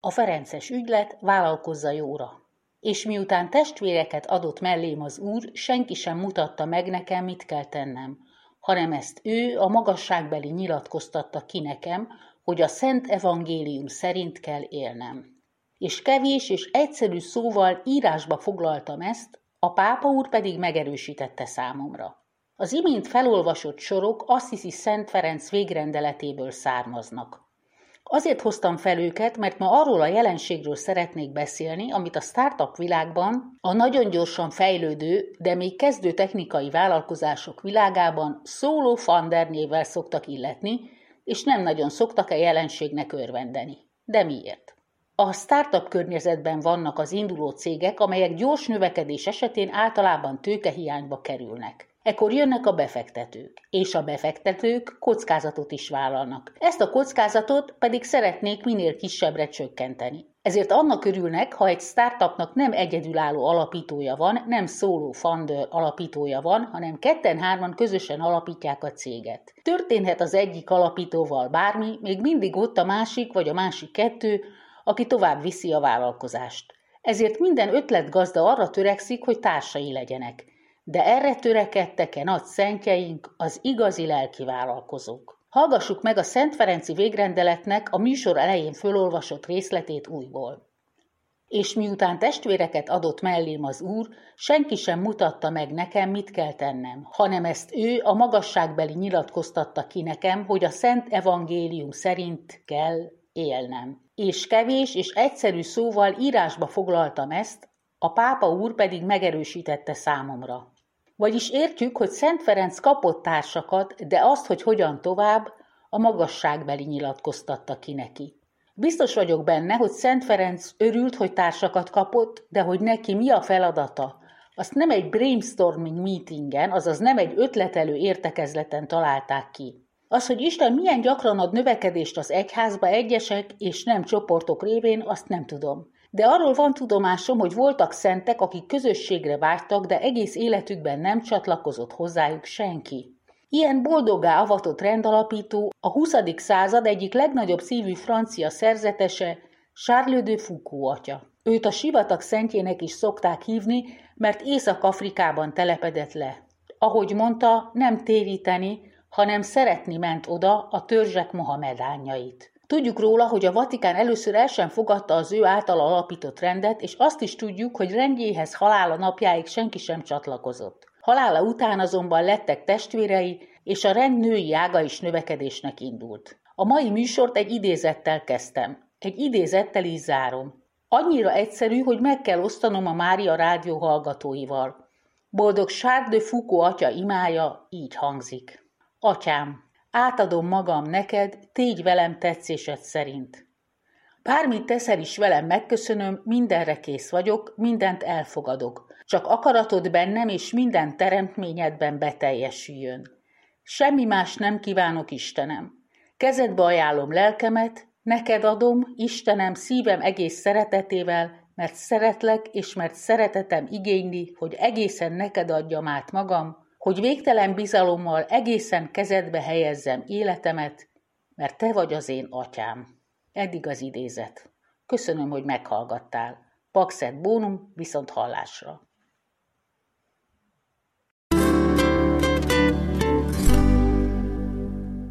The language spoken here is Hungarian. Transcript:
A ferences ügylet, vállalkozza jóra. És miután testvéreket adott mellém az Úr, senki sem mutatta meg nekem, mit kell tennem, hanem ezt ő a magasságbeli nyilatkoztatta ki nekem, hogy a Szent Evangélium szerint kell élnem. És kevés és egyszerű szóval írásba foglaltam ezt, a pápa úr pedig megerősítette számomra. Az imént felolvasott sorok Assisi Szent Ferenc végrendeletéből származnak. Azért hoztam fel őket, mert ma arról a jelenségről szeretnék beszélni, amit a startup világban, a nagyon gyorsan fejlődő, de még kezdő technikai vállalkozások világában solo founder névvel szoktak illetni, és nem nagyon szoktak a jelenségnek örvendeni. De miért? A startup környezetben vannak az induló cégek, amelyek gyors növekedés esetén általában tőkehiányba kerülnek. Ekkor jönnek a befektetők, és a befektetők kockázatot is vállalnak. Ezt a kockázatot pedig szeretnék minél kisebbre csökkenteni. Ezért annak örülnek, ha egy startupnak nem egyedülálló alapítója van, nem solo founder alapítója van, hanem ketten-hárman közösen alapítják a céget. Történhet az egyik alapítóval bármi, még mindig ott a másik vagy a másik kettő, aki tovább viszi a vállalkozást. Ezért minden ötletgazda arra törekszik, hogy társai legyenek. De erre törekedtek-e nagy szentjeink, az igazi lelki vállalkozók. Hallgassuk meg a Szent Ferenci végrendeletnek a műsor elején fölolvasott részletét újból. És miután testvéreket adott mellém az Úr, senki sem mutatta meg nekem, mit kell tennem, hanem ezt ő a magasságbeli nyilatkoztatta ki nekem, hogy a Szent Evangélium szerint kell élnem. És kevés és egyszerű szóval írásba foglaltam ezt, a pápa úr pedig megerősítette számomra. Vagyis értjük, hogy Szent Ferenc kapott társakat, de azt, hogy hogyan tovább, a magasságbeli nyilatkoztatta ki neki. Biztos vagyok benne, hogy Szent Ferenc örült, hogy társakat kapott, de hogy neki mi a feladata, azt nem egy brainstorming meetingen, azaz nem egy ötletelő értekezleten találták ki. Az, hogy Isten milyen gyakran ad növekedést az egyházba egyesek és nem csoportok révén, azt nem tudom. De arról van tudomásom, hogy voltak szentek, akik közösségre vágytak, de egész életükben nem csatlakozott hozzájuk senki. Ilyen boldoggá avatott rendalapító a 20. század egyik legnagyobb szívű francia szerzetese, Charles de Foucault atya. Őt a sivatag szentjének is szokták hívni, mert Észak-Afrikában telepedett le. Ahogy mondta, nem téríteni, hanem szeretni ment oda a törzsek mohamedánjait. Tudjuk róla, hogy a Vatikán először el sem fogadta az ő általa alapított rendet, és azt is tudjuk, hogy rendjéhez halála napjáig senki sem csatlakozott. Halála után azonban lettek testvérei, és a rend női ága is növekedésnek indult. A mai műsort egy idézettel kezdtem. Egy idézettel is zárom. Annyira egyszerű, hogy meg kell osztanom a Mária rádió hallgatóival. Boldog Charles de Foucault atya imája így hangzik. Atyám, átadom magam neked, tégy velem tetszésed szerint. Bármit teszel is velem, megköszönöm, mindenre kész vagyok, mindent elfogadok. Csak akaratod bennem és minden teremtményedben beteljesüljön. Semmi más nem kívánok, Istenem. Kezedbe ajánlom lelkemet, neked adom, Istenem, szívem egész szeretetével, mert szeretlek, és mert szeretetem igényli, hogy egészen neked adjam át magam, hogy végtelen bizalommal egészen kezedbe helyezzem életemet, mert te vagy az én atyám. Eddig az idézet. Köszönöm, hogy meghallgattál. Pax et bonum, viszont hallásra.